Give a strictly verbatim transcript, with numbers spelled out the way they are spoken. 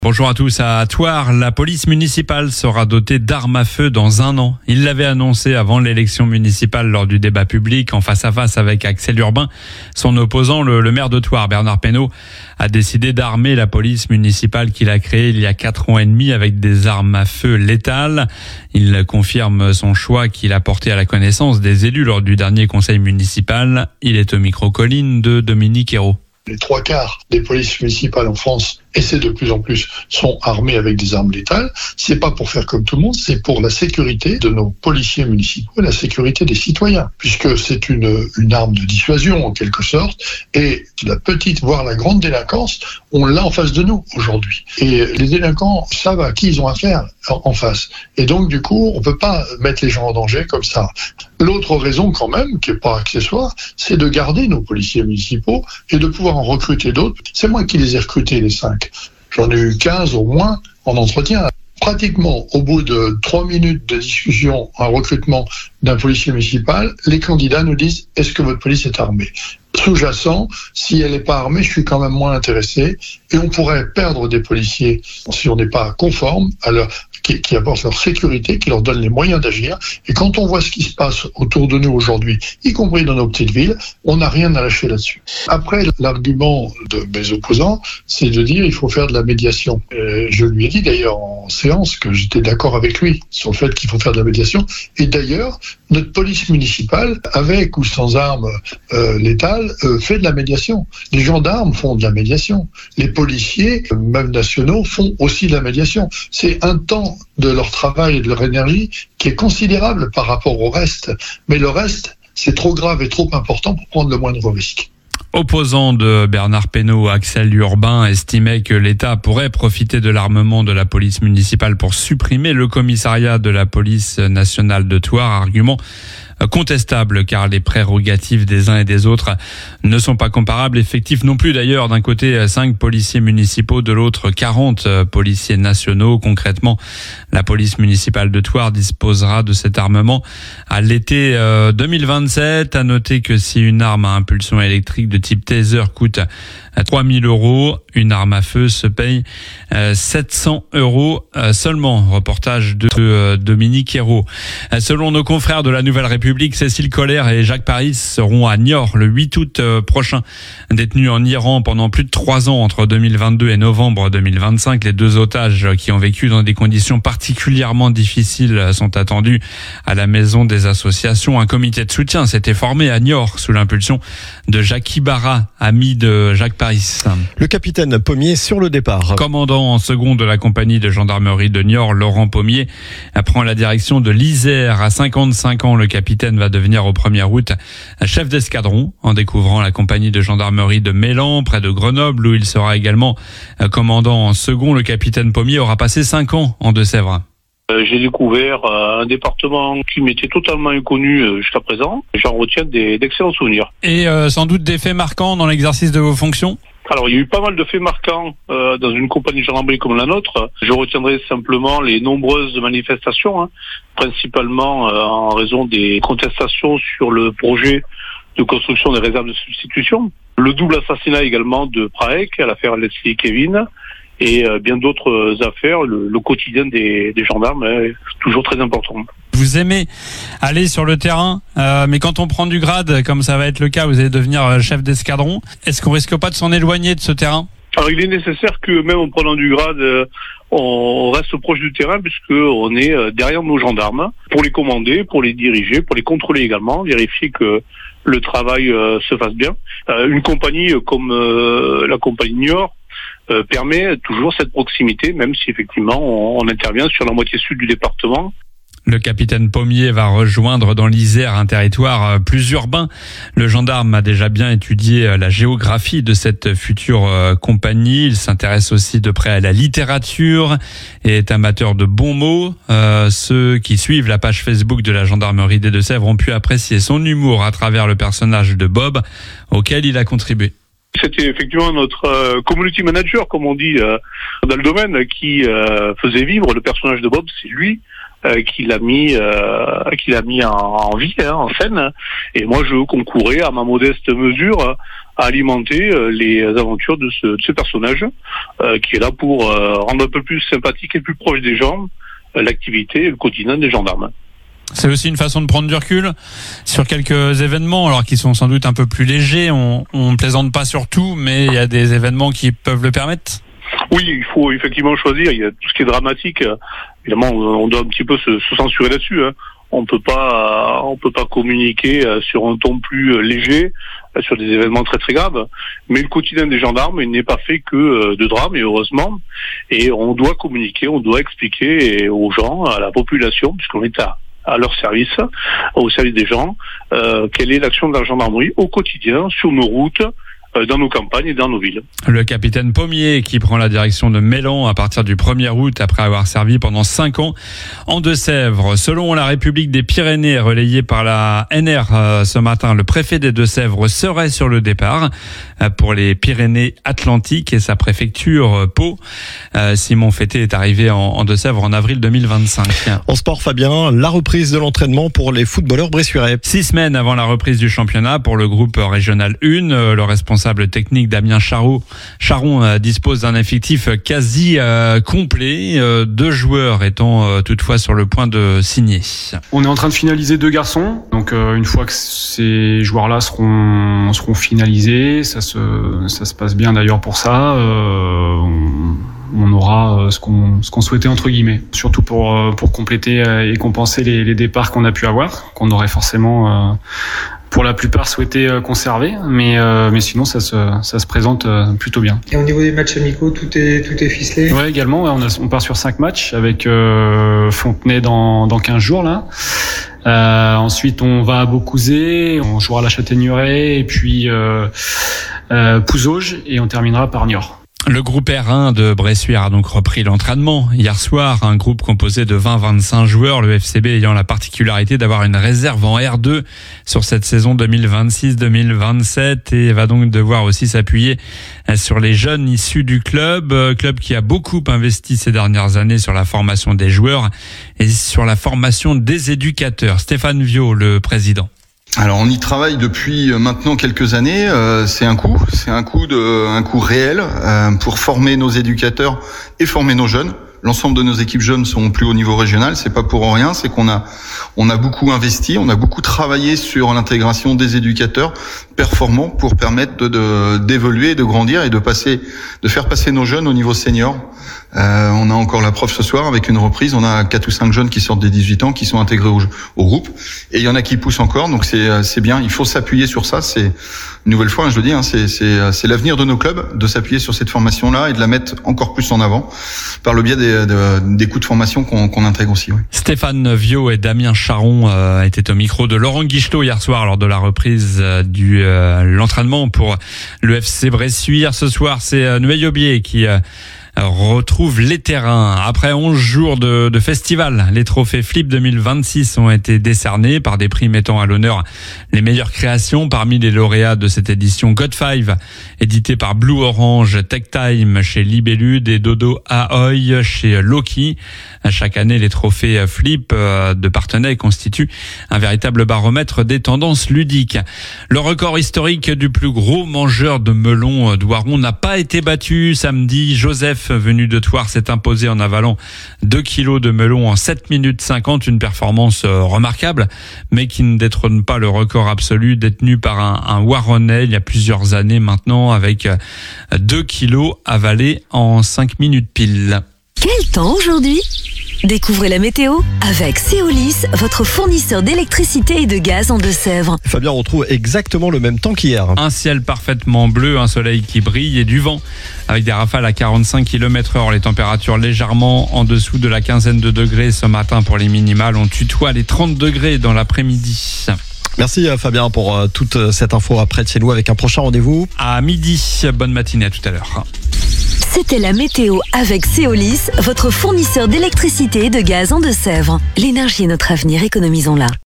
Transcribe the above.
Bonjour à tous. À Thouars, la police municipale sera dotée d'armes à feu dans un an. Il l'avait annoncé avant l'élection municipale lors du débat public en face à face avec Axel Urbain. Son opposant, le, le maire de Thouars, Bernard Peynaud, a décidé d'armer la police municipale qu'il a créée il y a quatre ans et demi avec des armes à feu létales. Il confirme son choix qu'il a porté à la connaissance des élus lors du dernier conseil municipal. Il est au micro-colline de Dominique Hérault. Les trois quarts des polices municipales en France, et c'est de plus en plus, sont armés avec des armes létales. C'est pas pour faire comme tout le monde, c'est pour la sécurité de nos policiers municipaux et la sécurité des citoyens, puisque c'est une, une arme de dissuasion en quelque sorte, et la petite, voire la grande délinquance, on l'a en face de nous aujourd'hui. Et les délinquants savent à qui ils ont affaire en face. Et donc du coup, on peut pas mettre les gens en danger comme ça. L'autre raison quand même, qui est pas accessoire, c'est de garder nos policiers municipaux et de pouvoir en recruter d'autres. C'est moi qui les ai recrutés, les cinq. J'en ai eu quinze au moins en entretien. Pratiquement, au bout de trois minutes de discussion, un recrutement d'un policier municipal, les candidats nous disent « Est-ce que votre police est armée ?» Sous-jacent, si elle n'est pas armée, je suis quand même moins intéressé. Et on pourrait perdre des policiers si on n'est pas conforme à leur, qui, qui apportent leur sécurité, qui leur donnent les moyens d'agir. Et quand on voit ce qui se passe autour de nous aujourd'hui, y compris dans nos petites villes, on n'a rien à lâcher là-dessus. Après, l'argument de mes opposants, c'est de dire il faut faire de la médiation. Euh, je lui ai dit d'ailleurs en séance que j'étais d'accord avec lui sur le fait qu'il faut faire de la médiation. Et d'ailleurs, notre police municipale, avec ou sans armes euh, létales, euh, fait de la médiation. Les gendarmes font de la médiation. Les policiers, même nationaux, font aussi de la médiation. C'est un temps de leur travail et de leur énergie qui est considérable par rapport au reste. Mais le reste, c'est trop grave et trop important pour prendre le moindre risque. Opposant de Bernard Peynaud, Axel Urbain estimait que l'État pourrait profiter de l'armement de la police municipale pour supprimer le commissariat de la police nationale de Thouars. Argument contestable car les prérogatives des uns et des autres ne sont pas comparables. Effectifs non plus d'ailleurs. D'un côté, cinq policiers municipaux, de l'autre, quarante policiers nationaux. Concrètement, la police municipale de Thouars disposera de cet armement à l'été deux mille vingt-sept. À noter que si une arme à impulsion électrique de type taser coûte trois mille euros, une arme à feu se paye sept cents euros seulement. Reportage de Dominique Hérault. Selon nos confrères de la Nouvelle République, Cécile Colère et Jacques Paris seront à Niort le huit août prochain. Détenus en Iran pendant plus de trois ans entre deux mille vingt-deux et novembre deux mille vingt-cinq, les deux otages qui ont vécu dans des conditions particulièrement difficiles sont attendus à la maison des associations. Un comité de soutien s'était formé à Niort sous l'impulsion de Jacques Ibarra, ami de Jacques Paris. Le capitaine Pommier sur le départ. Commandant en second de la compagnie de gendarmerie de Niort, Laurent Pommier prend la direction de l'Isère. À cinquante-cinq ans, le capitaine va devenir au premier août chef d'escadron en découvrant la compagnie de gendarmerie de Mélan, près de Grenoble, où il sera également commandant en second. Le capitaine Pommier aura passé cinq ans en Deux-Sèvres. J'ai découvert un département qui m'était totalement inconnu jusqu'à présent. J'en retiens des, d'excellents souvenirs. Et euh, sans doute des faits marquants dans l'exercice de vos fonctions ? Alors, il y a eu pas mal de faits marquants euh, dans une compagnie de gendarmerie comme la nôtre. Je retiendrai simplement les nombreuses manifestations, hein, principalement euh, en raison des contestations sur le projet de construction des réserves de substitution. Le double assassinat également de Praek, à l'affaire Leslie et Kevin, et euh, bien d'autres affaires. Le, le quotidien des, des gendarmes est toujours très important. Vous aimez aller sur le terrain, euh, mais quand on prend du grade, comme ça va être le cas, vous allez devenir chef d'escadron. Est-ce qu'on risque pas de s'en éloigner de ce terrain ? Alors il est nécessaire que même en prenant du grade, euh, on reste proche du terrain puisque on est euh, derrière nos gendarmes pour les commander, pour les diriger, pour les contrôler également, vérifier que le travail euh, se fasse bien. Euh, une compagnie comme euh, la compagnie Niort euh, permet toujours cette proximité, même si effectivement on, on intervient sur la moitié sud du département. Le capitaine Pommier va rejoindre dans l'Isère un territoire plus urbain. Le gendarme a déjà bien étudié la géographie de cette future compagnie. Il s'intéresse aussi de près à la littérature et est amateur de bons mots. Euh, ceux qui suivent la page Facebook de la gendarmerie des Deux-Sèvres ont pu apprécier son humour à travers le personnage de Bob, auquel il a contribué. C'était effectivement notre euh, community manager, comme on dit euh, dans le domaine, qui euh, faisait vivre le personnage de Bob. C'est lui euh, qu'il a mis, euh, qu'il a mis en, en vie, hein, en scène. Et moi, je concourais à ma modeste mesure à alimenter euh, les aventures de ce, de ce personnage euh, qui est là pour euh, rendre un peu plus sympathique et plus proche des gens euh, l'activité et le quotidien des gendarmes. C'est aussi une façon de prendre du recul sur quelques événements, alors qui sont sans doute un peu plus légers. On, on plaisante pas sur tout, mais il y a des événements qui peuvent le permettre. Oui, il faut effectivement choisir. Il y a tout ce qui est dramatique. Évidemment, on doit un petit peu se, se censurer là-dessus, hein. On peut pas, on peut pas communiquer sur un ton plus léger sur des événements très très graves. Mais le quotidien des gendarmes, il n'est pas fait que de drames, et heureusement. Et on doit communiquer, on doit expliquer aux gens, à la population, puisqu'on est à à leur service, au service des gens, euh, quelle est l'action de la gendarmerie au quotidien, sur nos routes, euh, dans nos campagnes et dans nos villes. Le capitaine Pommier qui prend la direction de Mélan à partir du premier août après avoir servi pendant cinq ans en Deux-Sèvres. Selon la République des Pyrénées, relayée par la N R euh, ce matin, le préfet des Deux-Sèvres serait sur le départ euh, pour les Pyrénées-Atlantiques et sa préfecture euh, Pau. Euh, Simon Fété est arrivé en, en Deux-Sèvres en avril deux mille vingt-cinq. En sport, Fabien, la reprise de l'entraînement pour les footballeurs bressuirais. Six semaines avant la reprise du championnat pour le groupe régional un, euh, le responsable technique Damien Charot, Charon euh, dispose d'un effectif quasi euh, complet, euh, deux joueurs étant euh, toutefois sur le point de signer. On est en train de finaliser deux garçons, donc euh, une fois que ces joueurs-là seront seront finalisés, ça se ça se passe bien d'ailleurs pour ça. Euh, on... on aura ce qu'on ce qu'on souhaitait entre guillemets, surtout pour pour compléter et compenser les, les départs qu'on a pu avoir, qu'on aurait forcément euh, pour la plupart souhaité conserver, mais euh, mais sinon ça se ça se présente plutôt bien. Et au niveau des matchs amicaux, tout est tout est ficelé. Ouais, également, ouais, on a on part sur cinq matchs avec euh, Fontenay dans dans quinze jours là. Euh, ensuite, on va à Beaucouzé, on jouera à la Châtaigneraie et puis euh, euh, Pouzauges et on terminera par Niort. Le groupe R un de Bressuire a donc repris l'entraînement. Hier soir, un groupe composé de vingt à vingt-cinq joueurs, le F C B ayant la particularité d'avoir une réserve en R deux sur cette saison deux mille vingt-six deux mille vingt-sept et va donc devoir aussi s'appuyer sur les jeunes issus du club, club qui a beaucoup investi ces dernières années sur la formation des joueurs et sur la formation des éducateurs. Stéphane Viau, le président. Alors on y travaille depuis maintenant quelques années. Euh, c'est un coût, c'est un coût de, un coût réel euh, pour former nos éducateurs et former nos jeunes. L'ensemble de nos équipes jeunes sont au plus haut niveau régional. C'est pas pour rien, c'est qu'on a, on a beaucoup investi, on a beaucoup travaillé sur l'intégration des éducateurs performants pour permettre de, de d'évoluer, de grandir et de passer, de faire passer nos jeunes au niveau senior. Euh, on a encore la preuve ce soir avec une reprise. On a quatre ou cinq jeunes qui sortent des dix-huit ans, qui sont intégrés au, au groupe, et il y en a qui poussent encore. Donc c'est c'est bien. Il faut s'appuyer sur ça. C'est une nouvelle fois, hein, je le dis, hein, c'est c'est c'est l'avenir de nos clubs de s'appuyer sur cette formation-là et de la mettre encore plus en avant par le biais des de, des coûts de formation qu'on qu'on intègre aussi. Ouais. Stéphane Viau et Damien Charon euh, étaient au micro de Laurent Guichelot hier soir lors de la reprise euh, du euh, l'entraînement pour le F C Bressuire. Ce soir, c'est euh, Noël Aubier qui euh, retrouve les terrains. Après onze jours de, de festival, les trophées Flip deux mille vingt-six ont été décernés par des prix mettant à l'honneur les meilleures créations. Parmi les lauréats de cette édition, God five, édité par Blue Orange, Tech Time chez Libellude et Dodo Ahoy chez Loki. Chaque année, les trophées Flip de Parthenay constituent un véritable baromètre des tendances ludiques. Le record historique du plus gros mangeur de melons d'Oiron n'a pas été battu samedi. Joseph, venu de Thouars, s'est imposé en avalant deux kilos de melons en sept minutes cinquante, une performance remarquable, mais qui ne détrône pas le record absolu détenu par un, un Waronnais il y a plusieurs années maintenant, avec deux kilos avalés en cinq minutes pile. Quel temps aujourd'hui ? Découvrez la météo avec Céolis, votre fournisseur d'électricité et de gaz en Deux-Sèvres. Fabien, on retrouve exactement le même temps qu'hier. Un ciel parfaitement bleu, un soleil qui brille et du vent avec des rafales à quarante-cinq kilomètres heure. Les températures légèrement en dessous de la quinzaine de degrés ce matin pour les minimales. On tutoie les trente degrés dans l'après-midi. Merci Fabien pour toute cette info. Après de chez nous avec un prochain rendez-vous à midi. Bonne matinée, à tout à l'heure. C'était la météo avec Céolis, votre fournisseur d'électricité et de gaz en Deux-Sèvres. L'énergie est notre avenir, économisons-la.